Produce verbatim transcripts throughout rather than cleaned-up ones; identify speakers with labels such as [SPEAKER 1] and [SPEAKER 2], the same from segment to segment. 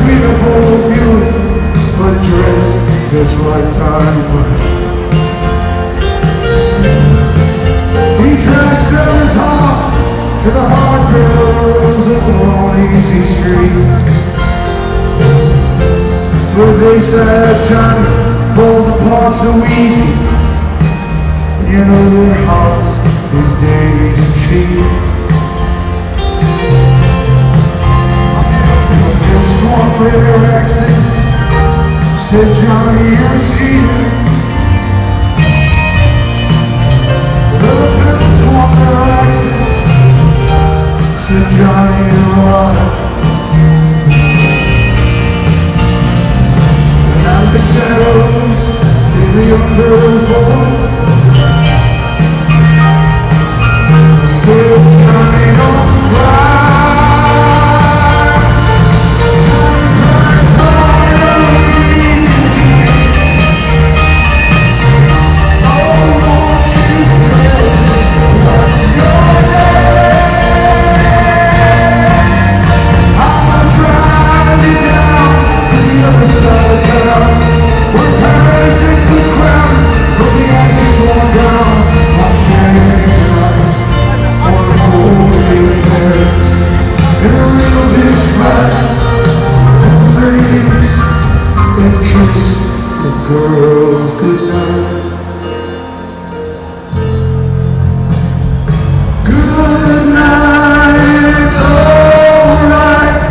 [SPEAKER 1] beautiful beauty, but dressed just like diamond. He tried to sell his heart to the hard girls on Easy Street, but they said Johnny falls apart so easy. You know their hearts, his days are cheap. Swamp with their exes, said Johnny, you're a cheater. The pimps swamp their exes, said Johnny, you're a liar. And out of the shadows came the young girl's voice, said Johnny, don't cry. Girls, good night. Good night, it's alright,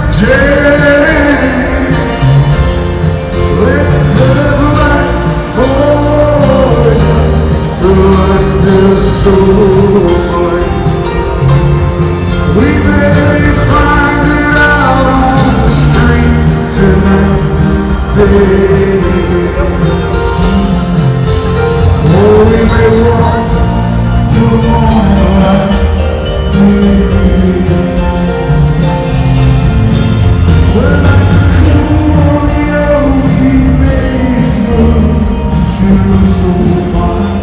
[SPEAKER 1] Jane. Let the black boys to light their soul flame. We may find it out on the street tonight, baby. Oh, we may walk till the morning light, baby. We're like the cool on the ocean, made she looks so fine.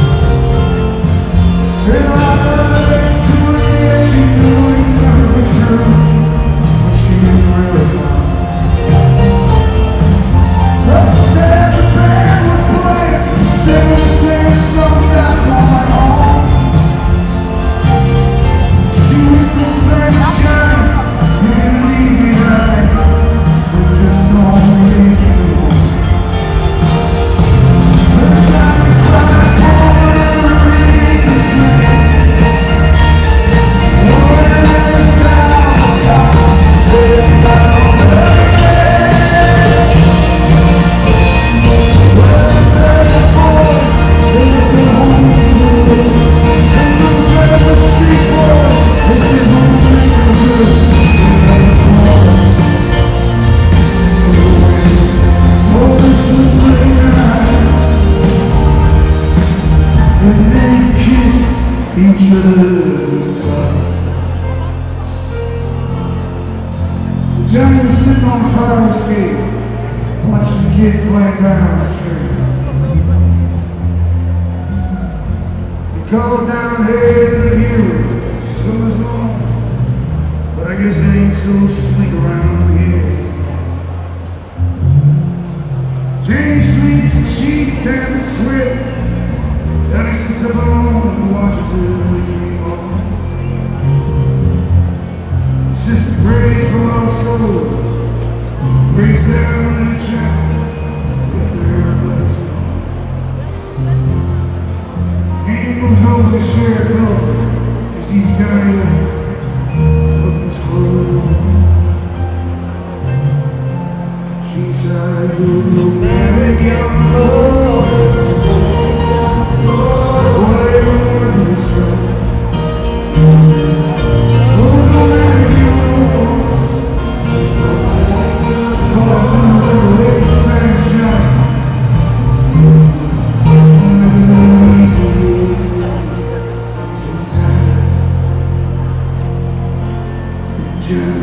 [SPEAKER 1] And like the lake Julia, she knew it never be true, but she didn't really mind. Upstairs a band was playing, singing the same song that going on. She was the Spanish Johnny, you didn't leave me right, but just don't leave me alone. But Johnny cried more than a ring could drink. One of his down tops, way down there. Each other. Johnny was sitting on a fire escape, watching the kids playing down the street. He called down, hey, little hero, summer's long, but I guess it ain't so sweet around here. Janie sleeps and sheets down and sweat. Johnny sits up alone and watches till we dream on. Sister prays for our souls, breaks down in the chapel, where everybody's gone. Janie moves over to share a door, cause he's Johnny putting his clothes on. She said, you'll go marry young boys. Yeah.